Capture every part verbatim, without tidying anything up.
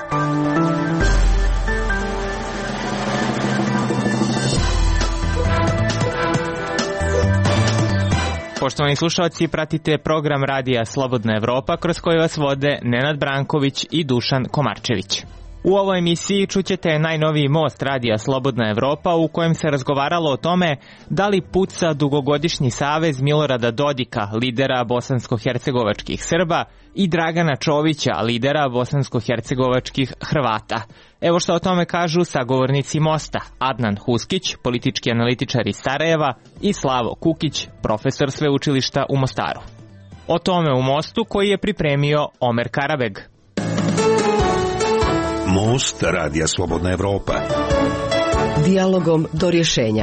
Poštovani slušalci, pratite program Radija Slobodna Evropa kroz koji vas vode Nenad Branković i Dušan Komarčević. U ovoj emisiji čućete najnoviji most Radija Slobodna Evropa u kojem se razgovaralo o tome da li puca dugogodišnji savez Milorada Dodika, lidera bosansko-hercegovačkih Srba, i Dragana Čovića, lidera bosansko-hercegovačkih Hrvata. Evo što o tome kažu sagovornici mosta: Adnan Huskić, politički analitičar iz Sarajeva, i Slavo Kukić, profesor sveučilišta u Mostaru. O tome u mostu koji je pripremio Omer Karabeg. Most Radija Slobodna Evropa. Dijalogom do rješenja.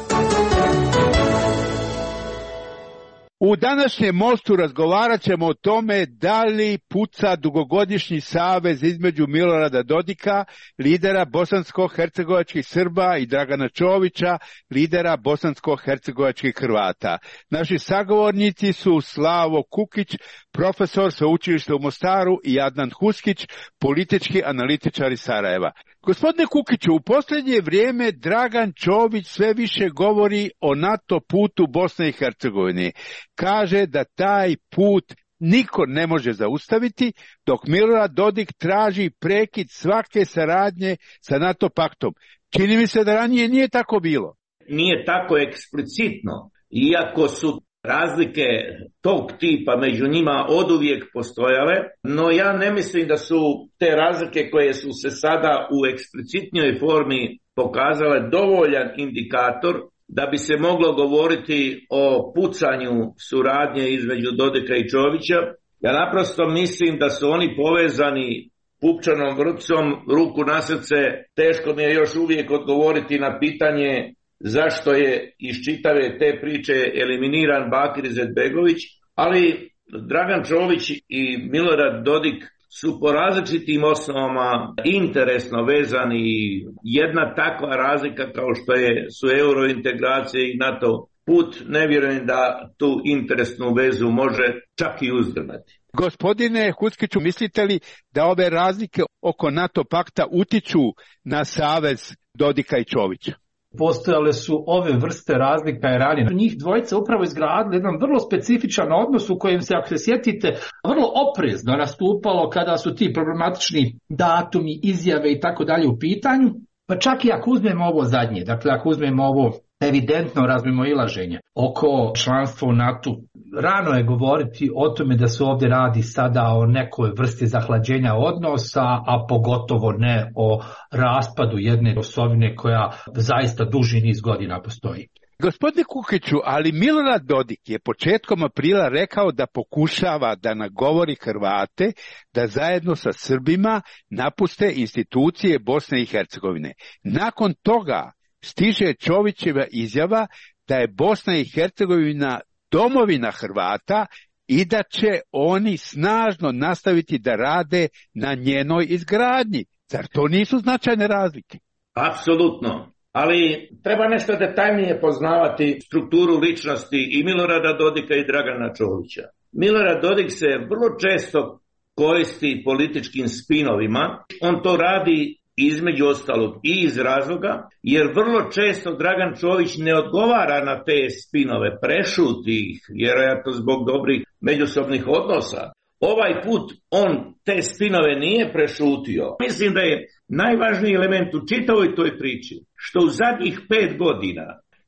U današnjem mostu razgovarat ćemo o tome da li puca dugogodišnji savez između Milorada Dodika, lidera bosansko-hercegovačkih Srba, i Dragana Čovića, lidera bosansko-hercegovačkih Hrvata. Naši sagovornici su Slavo Kukić, profesor sveučilišta u Mostaru, i Adnan Huskić, politički analitičar iz Sarajeva. Gospodine Kukiću, u posljednje vrijeme Dragan Čović sve više govori o NATO putu Bosne i Hercegovine. Kaže da taj put niko ne može zaustaviti, dok Milorad Dodik traži prekid svake saradnje sa NATO paktom. Čini mi se da ranije nije tako bilo. Nije tako eksplicitno, iako su razlike tog tipa među njima oduvijek postojale, no ja ne mislim da su te razlike koje su se sada u eksplicitnijoj formi pokazale dovoljan indikator da bi se moglo govoriti o pucanju suradnje između Dodika i Čovića. Ja naprosto mislim da su oni povezani pupčanom vrpcom, ruku na srce. Teško mi je još uvijek odgovoriti na pitanje zašto je iz čitave te priče eliminiran Bakir Izetbegović, ali Dragan Čović i Milorad Dodik su po različitim osnovama interesno vezani. Jedna takva razlika kao što je, su eurointegracije i NATO put, ne vjerujem da tu interesnu vezu može čak i uzdrmati. Gospodine Huskiću, mislite li da ove razlike oko NATO pakta utiču na savez Dodika i Čovića? Postojale su ove vrste razlika i ranije. Njih dvojica upravo izgradili jedan vrlo specifičan odnos u kojem se, ako se sjetite, vrlo oprezno nastupalo kada su ti problematični datumi, izjave i tako dalje u pitanju. Pa čak i ako uzmemo ovo zadnje, dakle ako uzmemo ovo evidentno razmimoilaženje oko članstva u NATO, rano je govoriti o tome da se ovdje radi sada o nekoj vrsti zahlađenja odnosa, a pogotovo ne o raspadu jedne osovine koja zaista duži niz godina postoji. Gospodine Kukiću, ali Milorad Dodik je početkom aprila rekao da pokušava da nagovori Hrvate da zajedno sa Srbima napuste institucije Bosne i Hercegovine. Nakon toga stiže Čovićeva izjava da je Bosna i Hercegovina domovina Hrvata i da će oni snažno nastaviti da rade na njenoj izgradnji. Zar to nisu značajne razlike? Apsolutno. Ali treba nešto detaljnije poznavati strukturu ličnosti i Milorada Dodika i Dragana Čovića. Milorad Dodik se vrlo često koristi političkim spinovima. On to radi između ostalog i iz razloga, jer vrlo često Dragan Čović ne odgovara na te spinove, prešuti ih, vjerojatno zbog dobrih međusobnih odnosa. Ovaj put on te spinove nije prešutio. Mislim da je najvažniji element u čitavoj toj priči, što u zadnjih pet godina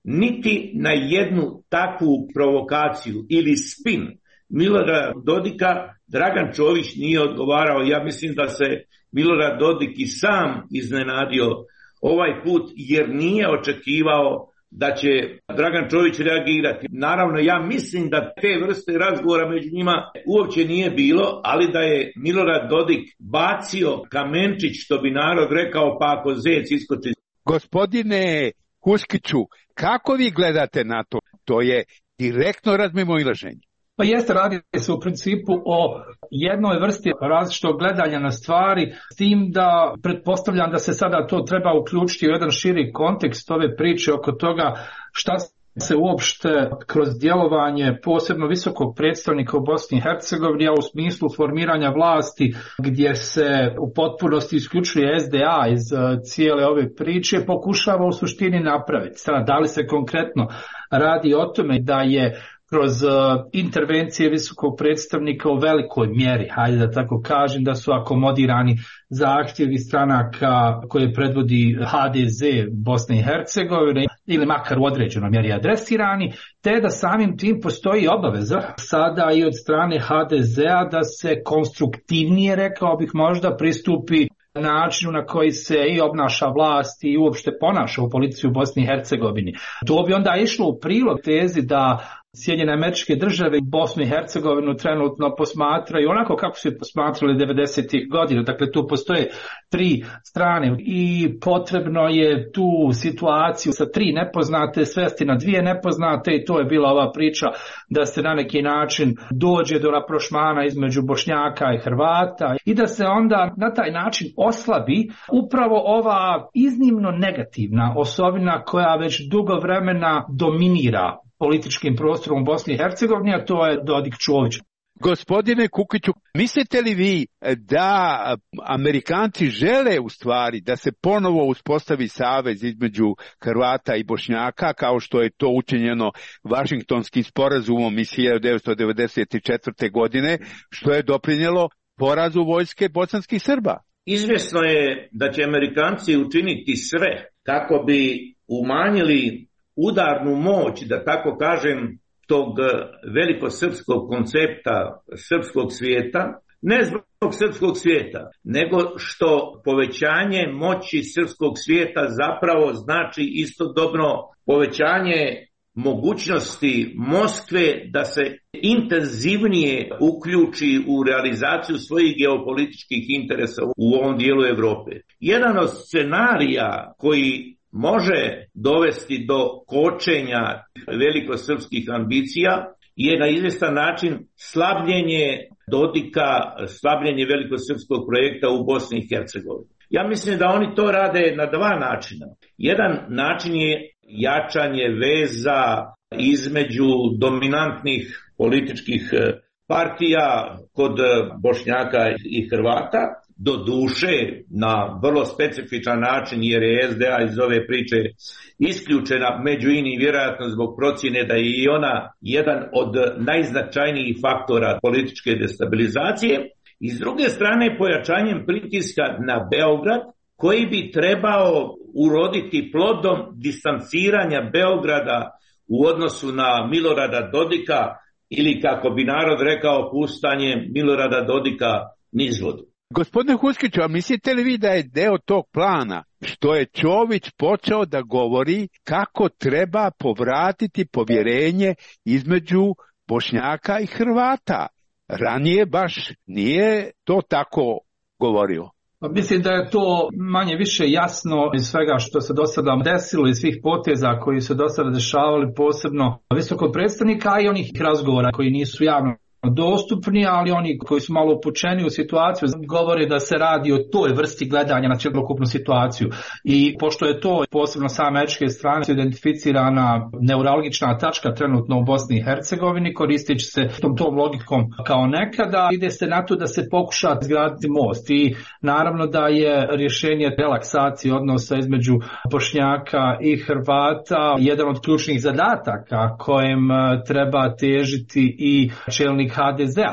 niti na jednu takvu provokaciju ili spin Milorada Dodika Dragan Čović nije odgovarao. Ja mislim da se Milorad Dodik i sam iznenadio ovaj put, jer nije očekivao da će Dragan Čović reagirati. Naravno, ja mislim da te vrste razgovora među njima uopće nije bilo, ali da je Milorad Dodik bacio kamenčić, što bi narod rekao, pa ako zec iskoči. Gospodine Huskiću, kako vi gledate na to? To je direktno razmimoilaženje. Pa jeste, radi se u principu o jednoj vrsti različitog gledanja na stvari, s tim da pretpostavljam da se sada to treba uključiti u jedan širi kontekst ove priče oko toga šta se uopšte kroz djelovanje posebno visokog predstavnika u Bosni i Hercegovini, a u smislu formiranja vlasti gdje se u potpunosti isključuje S D A iz cijele ove priče, pokušava u suštini napraviti. Sada, da li se konkretno radi o tome da je kroz intervencije visokog predstavnika u velikoj mjeri, hajde da tako kažem, da su akomodirani zahtjevi stranaka koje predvodi H D Z Bosne i Hercegovine ili makar u određenoj mjeri adresirani, te da samim tim postoji obaveza sada i od strane H D Z-a da se konstruktivnije, rekao bih možda, pristupi načinu na koji se i obnaša vlast i uopšte ponaša u policiji u Bosni i Hercegovini. To bi onda išlo u prilog tezi da Sjedinjene Američke Države Bosnu i Hercegovinu trenutno posmatraju onako kako su je posmatrali devedesetih godina. Dakle, tu postoje tri strane i potrebno je tu situaciju sa tri nepoznate svesti na dvije nepoznate, i to je bila ova priča da se na neki način dođe do raprošmana između Bošnjaka i Hrvata i da se onda na taj način oslabi upravo ova iznimno negativna osobina koja već dugo vremena dominira političkim prostorom u Bosni i Hercegovini, a to je Dodik-Čović. Gospodine Kukiću, mislite li vi da Amerikanci žele u stvari da se ponovo uspostavi savez između Hrvata i Bošnjaka, kao što je to učinjeno Vašingtonskim sporazumom iz hiljadu devetsto devedeset četvrte. godine, što je doprinijelo porazu vojske bosanskih Srba? Izvjesno je da će Amerikanci učiniti sve kako bi umanjili udarnu moć, da tako kažem, tog velikosrpskog koncepta srpskog svijeta, ne zbog srpskog svijeta, nego što povećanje moći srpskog svijeta zapravo znači istodobno povećanje mogućnosti Moskve da se intenzivnije uključi u realizaciju svojih geopolitičkih interesa u ovom dijelu Europe. Jedan od scenarija koji može dovesti do kočenja velikosrpskih ambicija je na izvjestan način slabljenje Dodika, slabljenje velikosrpskog projekta u Bosni i Hercegovini. Ja mislim da oni to rade na dva načina. Jedan način je jačanje veza između dominantnih političkih partija kod Bošnjaka i Hrvata, do duše na vrlo specifičan način, jer je S D A iz ove priče isključena, među inim vjerojatno zbog procjene da je i ona jedan od najznačajnijih faktora političke destabilizacije, i s druge strane pojačanjem pritiska na Beograd, koji bi trebao uroditi plodom distanciranja Beograda u odnosu na Milorada Dodika, ili kako bi narod rekao, puštanje Milorada Dodika niz vodu. Gospodine Huskiću, a mislite li vi da je deo tog plana što je Čović počeo da govori kako treba povratiti povjerenje između Bošnjaka i Hrvata? Ranije baš nije to tako govorio. Mislim da je to manje više jasno iz svega što se do sada desilo, iz svih poteza koji se do sada dešavali, posebno visokog predstavnika, a i onih razgovora koji nisu javno dostupni, ali oni koji su malo upućeni u situaciju govore da se radi o toj vrsti gledanja na cjelokupnu situaciju. I pošto je to posebno sa američke strane identificirana neuralgična tačka trenutno u Bosni i Hercegovini, koristeći se tom, tom logikom kao nekada, ide se na to da se pokuša izgraditi most. I naravno da je rješenje relaksacije odnosa između Bošnjaka i Hrvata jedan od ključnih zadataka kojem treba težiti i čelnik H D Z-a.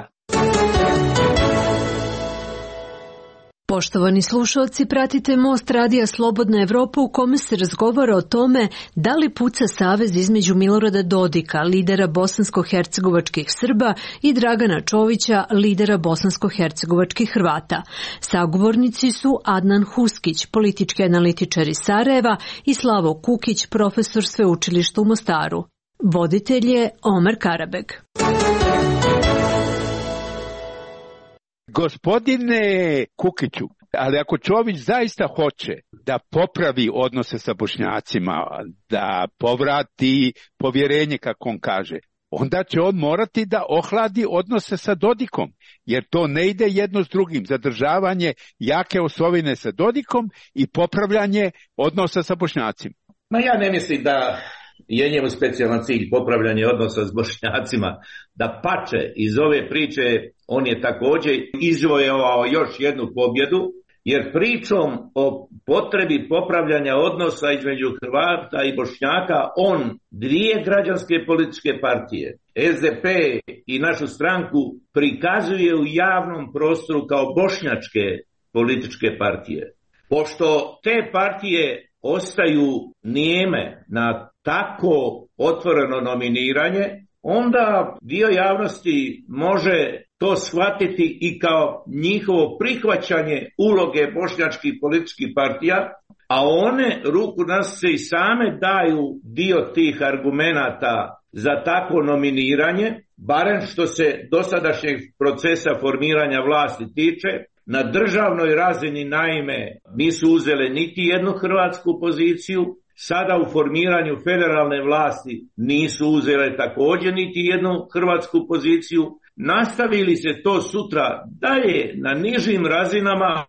Poštovani slušalci, pratite Most radija Slobodna Evropa u kome se razgovara o tome da li puca savez između Milorada Dodika, lidera bosansko-hercegovačkih Srba, i Dragana Čovića, lidera bosansko-hercegovačkih Hrvata. Sagovornici su Adnan Huskić, politički analitičar iz Sarajeva, i Slavo Kukić, profesor sveučilišta u Mostaru. Voditelj je Omer Karabeg. Gospodine Kukiću, ali ako Čović zaista hoće da popravi odnose sa Bošnjacima, da povrati povjerenje, kako on kaže, onda će on morati da ohladi odnose sa Dodikom, jer to ne ide jedno s drugim. Zadržavanje jake osovine sa Dodikom i popravljanje odnosa sa Bošnjacima. Ma ja ne mislim da je njemu specijalan cilj popravljanje odnosa s Bošnjacima. Da pače iz ove priče on je također izvojevao još jednu pobjedu, jer pričom o potrebi popravljanja odnosa između Hrvata i Bošnjaka on dvije građanske političke partije, S D P i našu stranku, prikazuje u javnom prostoru kao bošnjačke političke partije. Pošto te partije ostaju nijeme na tako otvoreno nominiranje, onda dio javnosti može to shvatiti i kao njihovo prihvaćanje uloge bošnjačkih političkih partija, a one ruku na srce i same daju dio tih argumenata za takvo nominiranje, barem što se dosadašnjeg procesa formiranja vlasti tiče. Na državnoj razini naime nisu uzele niti jednu hrvatsku poziciju, sada u formiranju federalne vlasti nisu uzele također niti jednu hrvatsku poziciju. Nastavili se to sutra dalje na nižim razinama,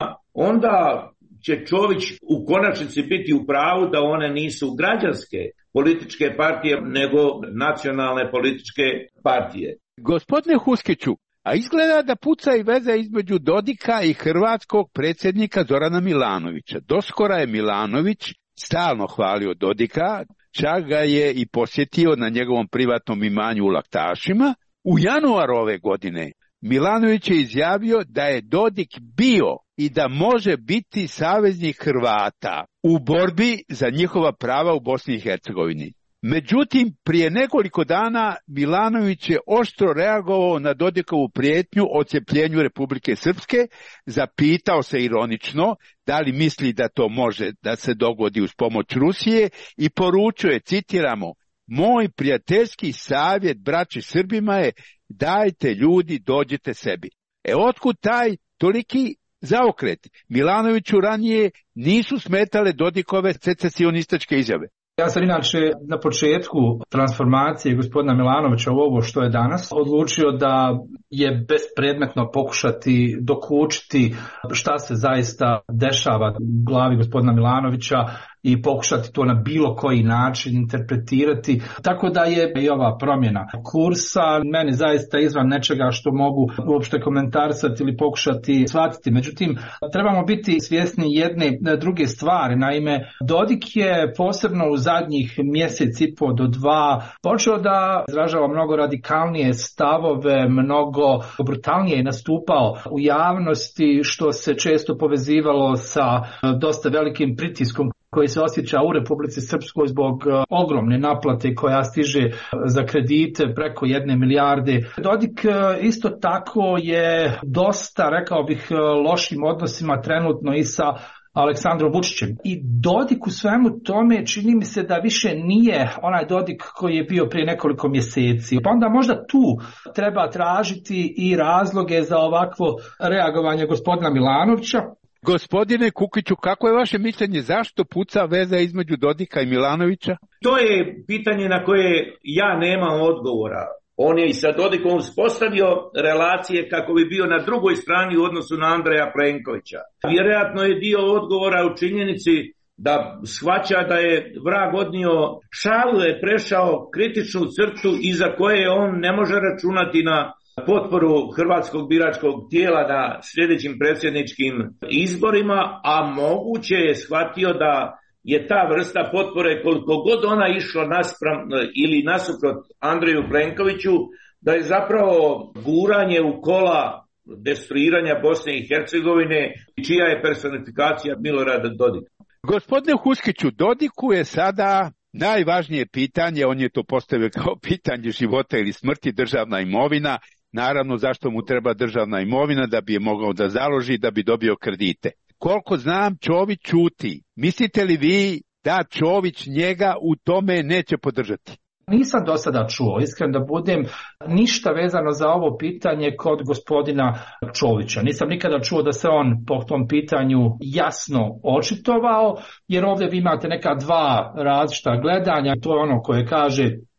onda će Čović u konačnici biti u pravu da one nisu građanske političke partije, nego nacionalne političke partije. Gospodine Huskiću, a izgleda da puca i veza između Dodika i hrvatskog predsjednika Zorana Milanovića. Doskora je Milanović stalno hvalio Dodika, čak ga je i posjetio na njegovom privatnom imanju u Laktašima. U januaru ove godine Milanović je izjavio da je Dodik bio i da može biti saveznik Hrvata u borbi za njihova prava u Bosni i Hercegovini. Međutim, prije nekoliko dana Milanović je oštro reagovao na Dodikovu prijetnju o odcjepljenju Republike Srpske, zapitao se ironično da li misli da to može da se dogodi uz pomoć Rusije i poručuje, citiramo, moj prijateljski savjet braći Srbima je dajte ljudi, dođite sebi. E otkud taj toliki zaokret? Milanoviću ranije nisu smetale Dodikove secesionističke izjave. Ja sam inače na početku transformacije gospodina Milanovića u ovo što je danas odlučio da je bespredmetno pokušati dokučiti šta se zaista dešava u glavi gospodina Milanovića i pokušati to na bilo koji način interpretirati. Tako da je i ova promjena kursa meni zaista izvan nečega što mogu uopšte komentarisati ili pokušati shvatiti. Međutim, trebamo biti svjesni jedne druge stvari. Naime, Dodik je posebno u zadnjih mjesec i po do dva počeo da izražava mnogo radikalnije stavove, mnogo brutalnije je nastupao u javnosti, što se često povezivalo sa dosta velikim pritiskom koji se osjeća u Republici Srpskoj zbog uh, ogromne naplate koja stiže za kredite preko jedne milijarde. Dodik uh, isto tako je dosta, rekao bih, uh, lošim odnosima trenutno i sa Aleksandrom Vučićem. I Dodik u svemu tome čini mi se da više nije onaj Dodik koji je bio prije nekoliko mjeseci. Pa onda možda tu treba tražiti i razloge za ovakvo reagovanje gospodina Milanovića. Gospodine Kukiću, kako je vaše mišljenje, zašto puca veza između Dodika i Milanovića? To je pitanje na koje ja nemam odgovora. On je i sa Dodikom uspostavio relacije kako bi bio na drugoj strani u odnosu na Andreja Plenkovića. Vjerojatno je dio odgovora u činjenici da shvaća da je vrag odnio šalu, je prešao kritičnu crtu iza koje on ne može računati na potporu hrvatskog biračkog tijela na sljedećim predsjedničkim izborima, a moguće je shvatio da je ta vrsta potpore, koliko god ona išla naspram ili nasuprot Andreju Plenkoviću, da je zapravo guranje u kola destruiranja Bosne i Hercegovine, čija je personifikacija Milorada Dodika. Gospodine Huskiću, Dodiku je sada najvažnije pitanje, on je to postavio kao pitanje života ili smrti, državna imovina. Naravno, zašto mu treba državna imovina? Da bi je mogao da založi, da bi dobio kredite. Koliko znam, Čović ćuti. Mislite li vi da Čović njega u tome neće podržati? Nisam do sada čuo, iskren da budem, ništa vezano za ovo pitanje kod gospodina Čovića. Nisam nikada čuo da se on po tom pitanju jasno očitovao, jer ovdje vi imate neka dva različita gledanja. To je ono koje kaže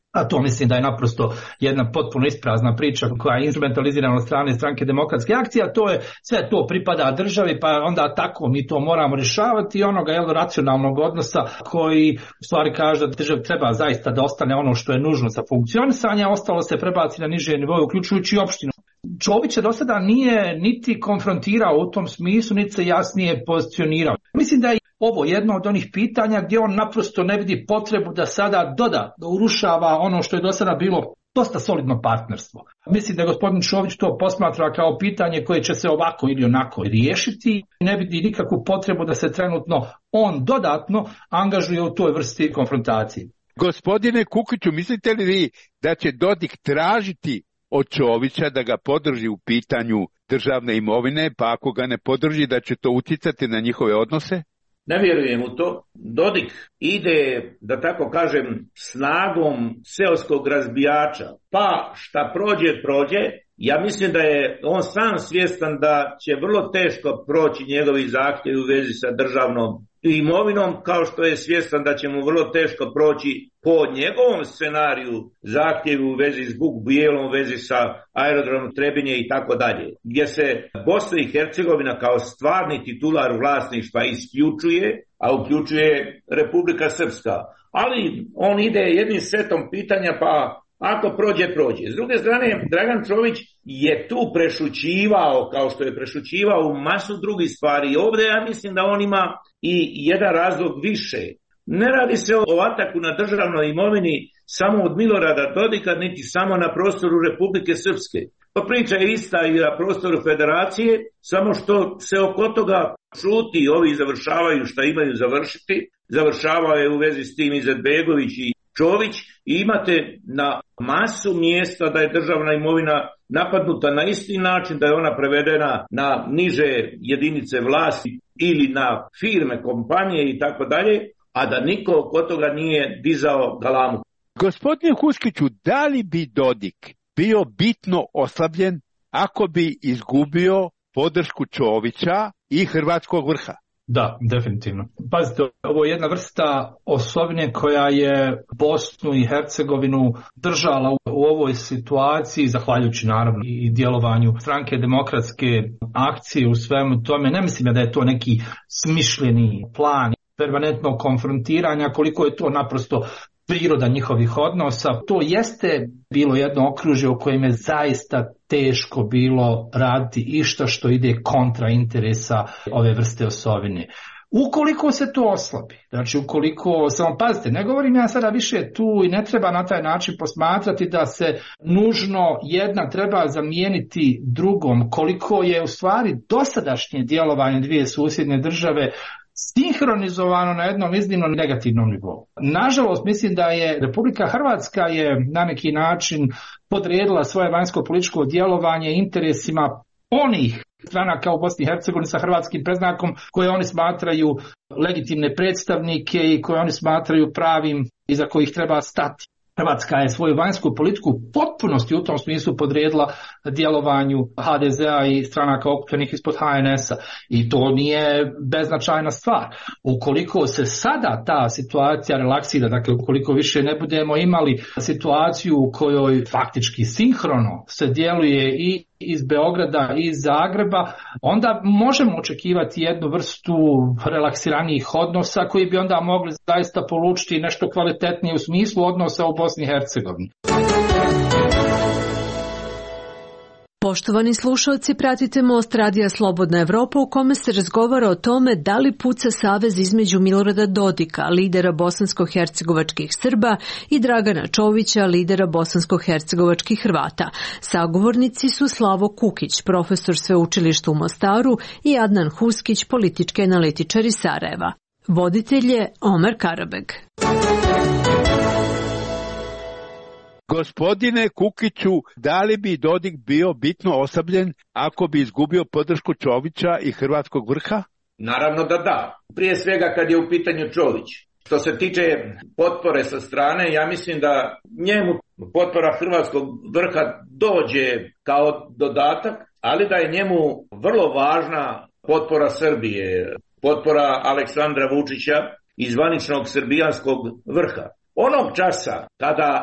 A to mislim da je naprosto jedna potpuno isprazna priča koja je instrumentalizirana od strane stranke Demokratske akcije, a to je sve to pripada državi, pa onda tako mi to moramo rješavati i onoga jel, racionalnog odnosa koji u stvari kaže da državi treba zaista da ostane ono što je nužno za funkcionisanje, a ostalo se prebaci na niže nivoje, uključujući i opštinu. Čović je do sada nije niti konfrontirao u tom smislu, niti se jasnije pozicionirao. Mislim da je ovo jedno od onih pitanja gdje on naprosto ne vidi potrebu da sada doda, da urušava ono što je do sada bilo dosta solidno partnerstvo. Mislim da gospodin Čović to posmatra kao pitanje koje će se ovako ili onako riješiti i ne vidi nikakvu potrebu da se trenutno on dodatno angažuje u toj vrsti konfrontacije. Gospodine Kukiću, mislite li vi da će Dodik tražiti od Čovića da ga podrži u pitanju državne imovine, pa ako ga ne podrži da će to utjecati na njihove odnose? Ne vjerujem u to. Dodik ide, da tako kažem, snagom seoskog razbijača. Pa šta prođe, prođe. Ja mislim da je on sam svjestan da će vrlo teško proći njegovi zahtjevi u vezi sa državnom imovinom, kao što je svjestan da će mu vrlo teško proći po njegovom scenariju zahtjevi u vezi s Buk Bijelom, u vezi sa aerodromom Trebinje i tako dalje, gdje se Bosna i Hercegovina kao stvarni titular vlasništva isključuje, a uključuje Republika Srpska. Ali on ide jednim setom pitanja, pa ako prođe, prođe. S druge strane, Dragan Čović je tu prešućivao, kao što je prešućivao u masu drugih stvari. Ovdje ja mislim da on ima i jedan razlog više. Ne radi se o ataku na državnoj imovini samo od Milorada Dodika, niti samo na prostoru Republike Srpske. Pa priča je ista i na prostoru Federacije, samo što se oko toga šuti, ovi završavaju šta imaju završiti. Završavao je u vezi s tim Izetbegović i Čović i imate na masu mjesta da je državna imovina napadnuta na isti način, da je ona prevedena na niže jedinice vlasti ili na firme, kompanije i tako dalje, a da niko oko toga nije dizao galamu. Gospodine Huskiću, da li bi Dodik bio bitno oslabljen ako bi izgubio podršku Čovića i hrvatskog vrha? Da, definitivno. Pazite, ovo je jedna vrsta osobine koja je Bosnu i Hercegovinu držala u ovoj situaciji, zahvaljujući naravno i djelovanju stranke Demokratske akcije u svemu tome. Ne mislim da je to neki smišljeni plan permanentnog konfrontiranja, koliko je to naprosto priroda njihovih odnosa. To jeste bilo jedno okružje u kojem je zaista teško bilo raditi išta što ide kontra interesa ove vrste osobine. Ukoliko se to oslabi, znači ukoliko, samo pazite, ne govorim ja sada više tu i ne treba na taj način posmatrati da se nužno jedna treba zamijeniti drugom, koliko je u stvari dosadašnje djelovanje dvije susjedne države sinhronizovano na jednom iznimno negativnom nivou. Nažalost, mislim da je Republika Hrvatska je na neki način podredila svoje vanjsko-političko djelovanje interesima onih stranaka u Bosni i Hercegovini sa hrvatskim predznakom koje oni smatraju legitimne predstavnike i koje oni smatraju pravim iza kojih treba stati. Hrvatska je svoju vanjsku politiku u potpunosti u tom smislu podredila djelovanju ha de zea i stranaka okupljenih ispod ha en esa i to nije beznačajna stvar. Ukoliko se sada ta situacija relaksira, dakle ukoliko više ne budemo imali situaciju u kojoj faktički sinhrono se djeluje i iz Beograda i iz Zagreba, onda možemo očekivati jednu vrstu relaksiranijih odnosa koji bi onda mogli zaista polučiti nešto kvalitetnije u smislu odnosa u Bosni i Hercegovini. Poštovani slušalci, pratite Most Radija Slobodna Evropa u kome se razgovara o tome da li puca savez između Milorada Dodika, lidera bosansko-hercegovačkih Srba, i Dragana Čovića, lidera bosansko-hercegovačkih Hrvata. Sagovornici su Slavo Kukić, profesor sveučilišta u Mostaru, i Adnan Huskić, politički analitičar iz Sarajeva. Voditelj je Omer Karabeg. Gospodine Kukiću, da li bi Dodik bio bitno oslabljen ako bi izgubio podršku Čovića i hrvatskog vrha? Naravno da da. Prije svega kad je u pitanju Čović. Što se tiče potpore sa strane, ja mislim da njemu potpora hrvatskog vrha dođe kao dodatak, ali da je njemu vrlo važna potpora Srbije, potpora Aleksandra Vučića i zvaničnog srbijanskog vrha. Onog časa kada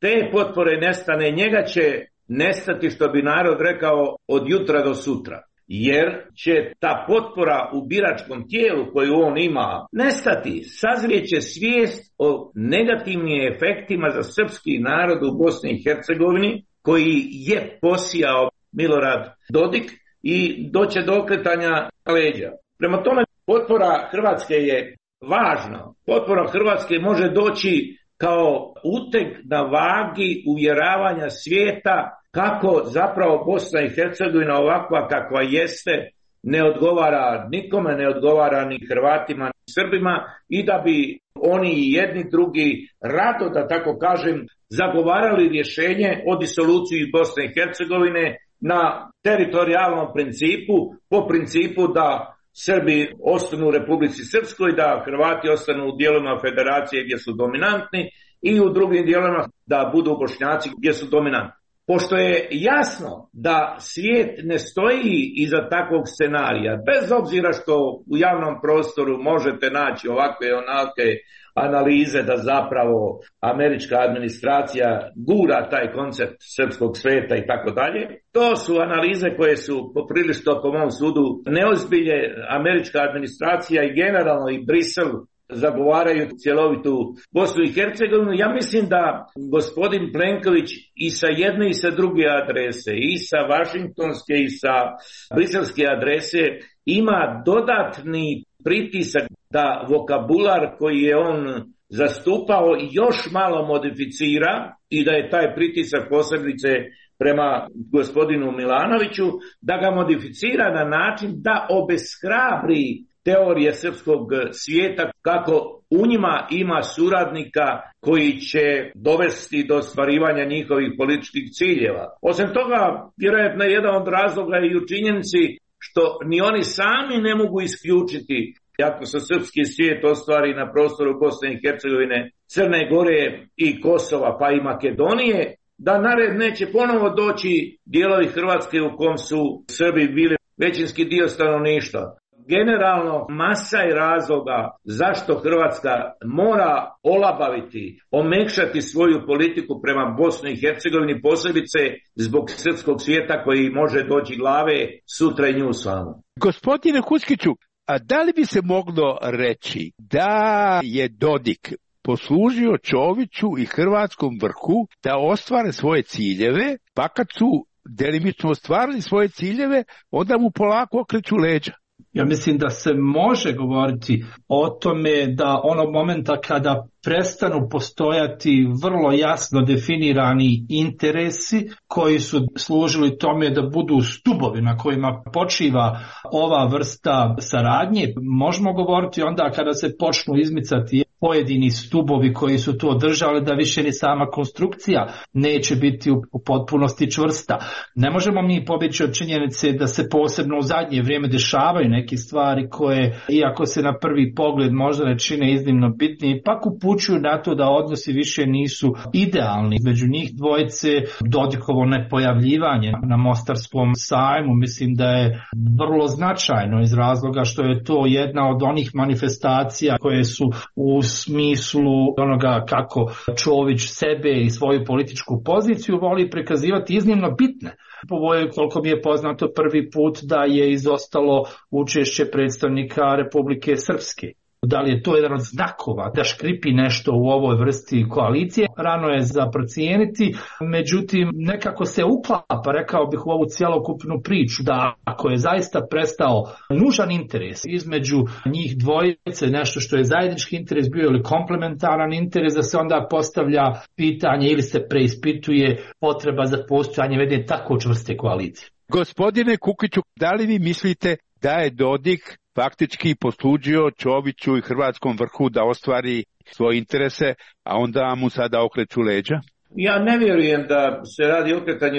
te potpore nestane, njega će nestati, što bi narod rekao, od jutra do sutra. Jer će ta potpora u biračkom tijelu koju on ima nestati, sazrijeće svijest o negativnim efektima za srpski narod u Bosni i Hercegovini koji je posijao Milorad Dodik i doće do okretanja leđa. Prema tome, potpora Hrvatske je važna. Potpora Hrvatske može doći kao uteg na vagi uvjeravanja svijeta kako zapravo Bosna i Hercegovina ovakva kakva jeste ne odgovara nikome, ne odgovara ni Hrvatima ni Srbima i da bi oni i jedni drugi rado, da tako kažem, zagovarali rješenje o disoluciji Bosne i Hercegovine na teritorijalnom principu, po principu da Srbi ostanu u Republici Srpskoj, da Hrvati ostanu u dijelovima federacije gdje su dominantni i u drugim dijelovima da budu Bošnjaci gdje su dominantni. Pošto je jasno da svijet ne stoji iza takvog scenarija, bez obzira što u javnom prostoru možete naći ovakve onake analize da zapravo američka administracija gura taj koncept srpskog sveta i tako dalje, to su analize koje su poprilično po mom sudu neozbilje. Američka administracija i generalno i Brisel zagovaraju cjelovitu Bosnu i Hercegovinu. Ja mislim da gospodin Plenković i sa jedne i sa druge adrese, i sa vašingtonske i sa briselske adrese, ima dodatni pritisak da vokabular koji je on zastupao još malo modificira i da je taj pritisak posebice prema gospodinu Milanoviću, da ga modificira na način da obeshrabri teorije srpskog svijeta kako u njima ima suradnika koji će dovesti do ostvarivanja njihovih političkih ciljeva. Osim toga, vjerojatno je jedan od razloga i u činjenici što ni oni sami ne mogu isključiti ako se srpski svijet ostvari na prostoru Bosne i Hercegovine, Crne Gore i Kosova pa i Makedonije, da nared neće ponovo doći dijelovi Hrvatske u kom su Srbi bili većinski dio stanovništva. Generalno, masa je razloga zašto Hrvatska mora olabaviti, omekšati svoju politiku prema Bosni i Hercegovini, posebice zbog srpskog svijeta koji može doći glave sutra i nju samu. Gospodine Huskiću, a da li bi se moglo reći da je Dodik poslužio Čoviću i hrvatskom vrhu da ostvare svoje ciljeve, pa kad su delimično ostvarili svoje ciljeve, onda mu polako okreću leđa? Ja mislim da se može govoriti o tome da onog momenta kada prestanu postojati vrlo jasno definirani interesi koji su služili tome da budu stubovi na kojima počiva ova vrsta saradnje, možemo govoriti onda kada se počnu izmicati pojedini stubovi koji su to održali, da više ni sama konstrukcija neće biti u potpunosti čvrsta. Ne možemo mi pobjeći od činjenice da se posebno u zadnje vrijeme dešavaju neke stvari koje, iako se na prvi pogled možda ne čine iznimno bitni, ipak upućuju na to da odnosi više nisu idealni. Među njih dvojice Dodikovo nepojavljivanje na Mostarskom sajmu mislim da je vrlo značajno iz razloga što je to jedna od onih manifestacija koje su u smislu onoga kako Čović sebe i svoju političku poziciju voli prikazivati iznimno bitne. Ovo je, koliko mi je poznato, prvi put da je izostalo učešće predstavnika Republike Srpske. Da li je to jedan od znakova da škripi nešto u ovoj vrsti koalicije? Rano je za procijeniti, međutim nekako se uklapa, rekao bih, u ovu cjelokupnu priču da ako je zaista prestao nužan interes između njih dvojice, nešto što je zajednički interes bio ili komplementaran interes, da se onda postavlja pitanje ili se preispituje potreba za postojanje jedne tako čvrste koalicije. Gospodine Kukiću, da li vi mislite da je Dodik faktički poslužio Čoviću i hrvatskom vrhu da ostvari svoje interese, a onda mu sada okreću leđa? Ja ne vjerujem da se radi o okretanju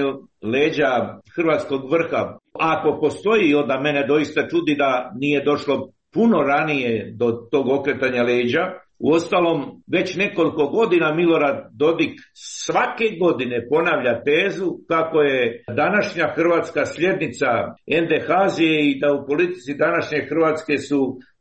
leđa hrvatskog vrha. Ako postoji, onda mene doista čudi da nije došlo puno ranije do tog okretanja leđa. Uostalom, već nekoliko godina Milorad Dodik svake godine ponavlja tezu kako je današnja Hrvatska sljednica Endehazije i da u politici današnje Hrvatske su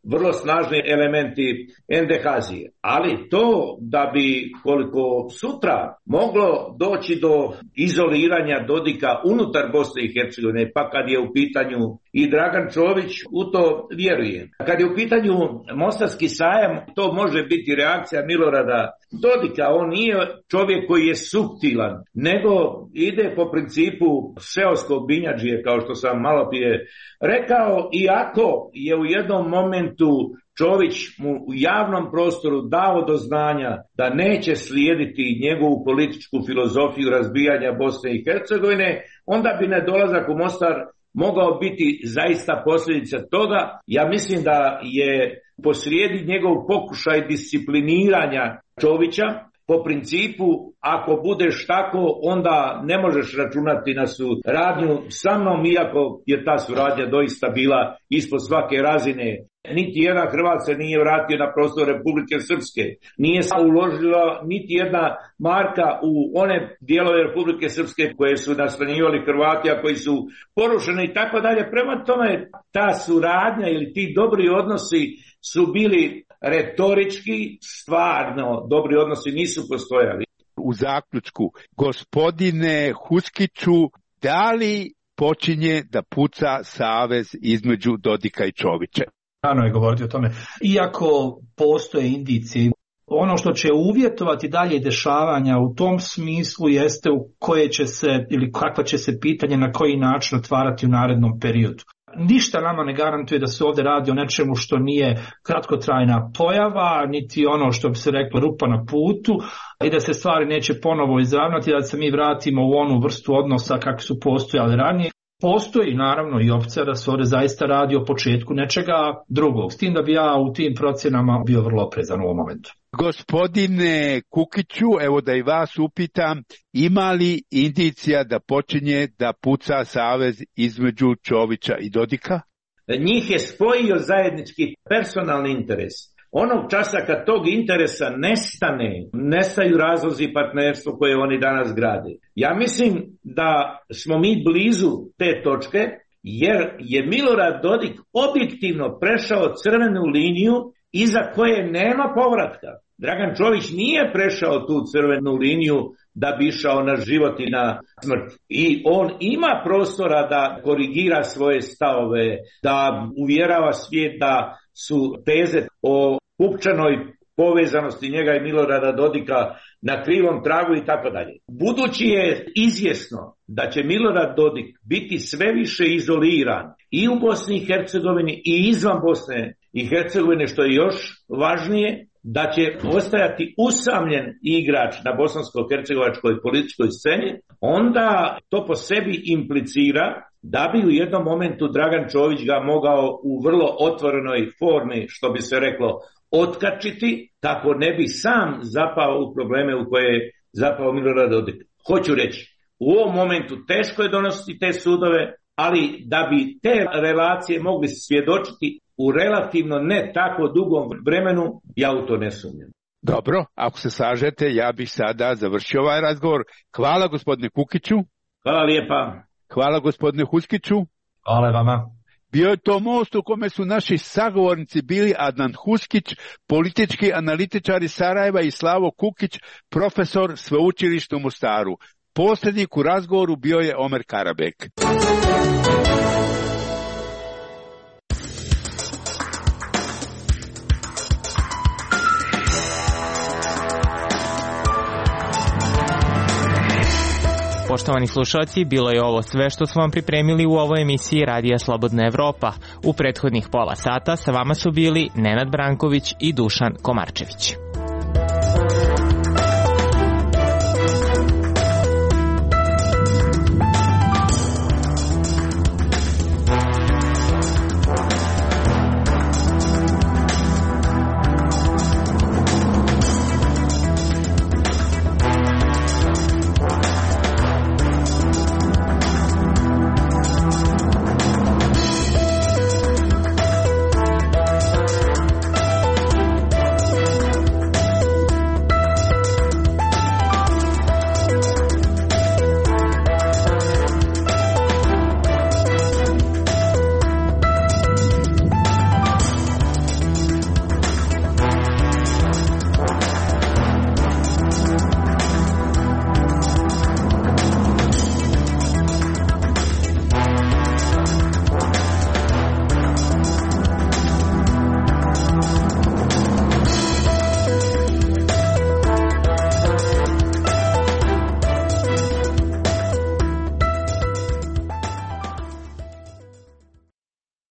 vrlo snažni elementi Endehazije. Ali to da bi koliko sutra moglo doći do izoliranja Dodika unutar Bosne i Hercegovine, pa kad je u pitanju i Dragan Čović, u to vjerujem. Kad je u pitanju Mostarski sajam, to može biti reakcija Milorada Dodika. On nije čovjek koji je suptilan, nego ide po principu seoskog binjadžije, kao što sam malo prije rekao, iako je u jednom momentu Čović mu u javnom prostoru dao do znanja da neće slijediti njegovu političku filozofiju razbijanja Bosne i Hercegovine, onda bi nedolazak u Mostar mogao biti zaista posljedica toga. Ja mislim da je posrijedi njegov pokušaj discipliniranja Čovića po principu ako budeš tako onda ne možeš računati na suradnju sa mnom, iako je ta suradnja doista bila ispod svake razine. Niti jedan Hrvat se nije vratio na prostor Republike Srpske, nije se uložila niti jedna marka u one dijelove Republike Srpske koje su nastanjivali Hrvati, a koji su porušeni i tako dalje. Prema tome ta suradnja ili ti dobri odnosi su bili retorički, stvarno dobri odnosi nisu postojali. U zaključku, gospodine Huskiću, da li počinje da puca savez između Dodika i Čovića? Rano je govoriti o tome. Iako postoje indicije, ono što će uvjetovati dalje dešavanja u tom smislu jeste u koje će se ili kakva će se pitanje na koji način otvarati u narednom periodu. Ništa nama ne garantuje da se ovdje radi o nečemu što nije kratkotrajna pojava, niti ono što bi se reklo rupa na putu i da se stvari neće ponovo izravnati, da se mi vratimo u onu vrstu odnosa kako su postojali ranije. Postoji naravno i opcija da se ovdje zaista radi o početku nečega drugog. S tim da bi ja u tim procjenama bio vrlo oprezan u ovom momentu. Gospodine Kukiću, evo da i vas upitam, ima li indicija da počinje da puca savez između Čovića i Dodika? Njih je spojio zajednički personalni interes. Onog časa kad tog interesa nestane, nestaju razlozi partnerstva koje oni danas grade. Ja mislim da smo mi blizu te točke, jer je Milorad Dodik objektivno prešao crvenu liniju iza koje nema povratka. Dragan Čović nije prešao tu crvenu liniju da bi išao na život i na smrt. I on ima prostora da korigira svoje stavove, da uvjerava svijet da su teze o pupčanoj povezanosti njega i Milorada Dodika na krivom tragu i tako dalje. Budući je izvjesno da će Milorad Dodik biti sve više izoliran i u Bosni i Hercegovini i izvan Bosne i Hercegovine, što je još važnije, da će ostajati usamljen igrač na bosansko-hercegovačkoj političkoj sceni, onda to po sebi implicira da bi u jednom momentu Dragan Čović ga mogao u vrlo otvorenoj formi, što bi se reklo, otkačiti, tako ne bi sam zapao u probleme u koje je zapao Milorad Dodik. Hoću reći, u ovom momentu teško je donositi te sudove, ali da bi te relacije mogli svjedočiti u relativno ne tako dugom vremenu, ja u to ne sumnjam. Dobro, ako se slažete, ja bih sada završio ovaj razgovor. Hvala gospodine Kukiću. Hvala lijepa. Hvala gospodine Huskiću. Hvala vama. Bio je to most u kome su naši sagovornici bili Adnan Huskić, politički analitičar iz Sarajeva, i Slavo Kukić, profesor sveučilišta u Mostaru. Posljednik u razgovoru bio je Omer Karabek. Poštovani slušalci, bilo je ovo sve što smo vam pripremili u ovoj emisiji Radija Slobodna Evropa. U prethodnih pola sata sa vama su bili Nenad Branković i Dušan Komarčević.